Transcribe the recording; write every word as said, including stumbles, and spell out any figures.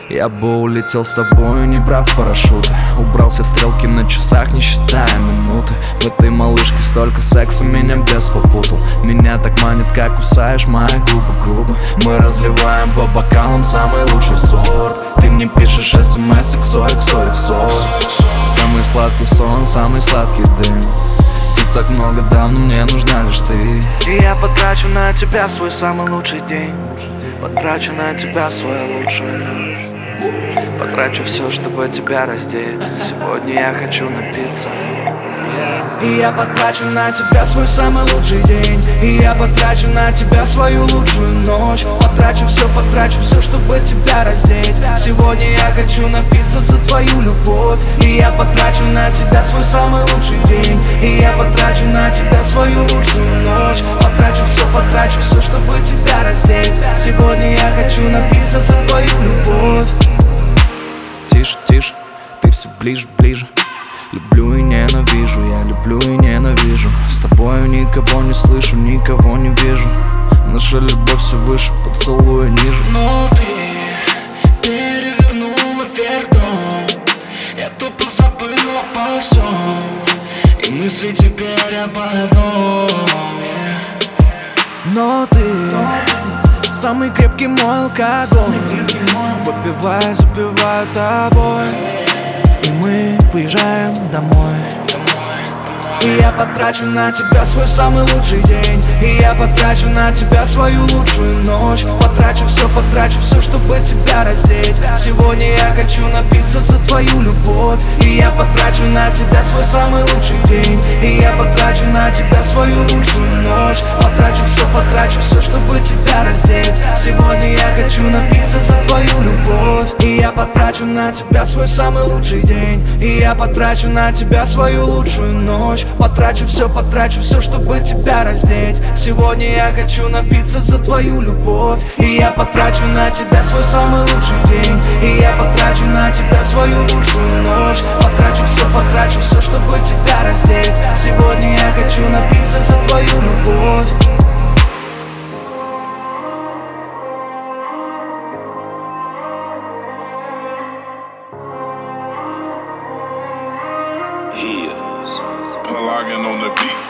Я бы улетел с тобою, не брав парашюта. Убрался в стрелки на часах, не считая минуты. В этой малышке столько секса, меня бес попутал. Меня так манит, как кусаешь мои губы грубо. Мы разливаем по бокалам самый лучший сорт. Ты мне пишешь смс иксо, иксо, иксо. Самый сладкий сон, самый сладкий дым. Тут так много дам, но мне нужна лишь ты. И я потрачу на тебя свой самый лучший день. Потрачу на тебя свою лучшую ночь. Потрачу все, чтобы тебя раздеть. Сегодня я хочу напиться. И я потрачу на тебя свой самый лучший день. И я потрачу на тебя свою лучшую ночь. Потрачу все, потрачу все, чтобы тебя раздеть. Сегодня я хочу напиться за твою любовь. И я потрачу на тебя свой самый лучший день. И я потрачу на тебя свою лучшую ночь. Потрачу все, потрачу все, чтобы тебя раздеть. Сегодня я хочу напиться за твою любовь. Тише, тише, ты все ближе, ближе. Люблю и ненавижу, я люблю и ненавижу. С тобою никого не слышу, никого не вижу. Наша любовь все выше, поцелуя ниже. Но ты перевернула вверх дом. Я тупо забыла обо всем. И мысли теперь об одном. Но ты самый крепкий мой алкоголь. Выпиваю, запиваю тобой. И мы уезжаем домой. И я потрачу на тебя свой самый лучший день. И я потрачу на тебя свою лучшую ночь. Потрачу все, потрачу все, чтобы тебя раздеть. Сегодня я хочу напиться за твою любовь. И я потрачу на тебя свой самый лучший день. И я потрачу на тебя свою лучшую ночь. Потрачу все, потрачу все, чтобы тебя раздеть. Сегодня я хочу напиться за твою любовь. И я потрачу на тебя свой самый лучший день. И я потрачу на тебя свою лучшую ночь. Потрачу все, потрачу все, чтобы тебя раздеть. Сегодня я хочу напиться за твою любовь. И я потрачу на тебя свой самый лучший день. И я потрачу на тебя свою лучшую ночь. Потрачу все, потрачу все, чтобы тебя раздеть. Сегодня я хочу напиться за твою любовь. Heels, Pelagian on the beat.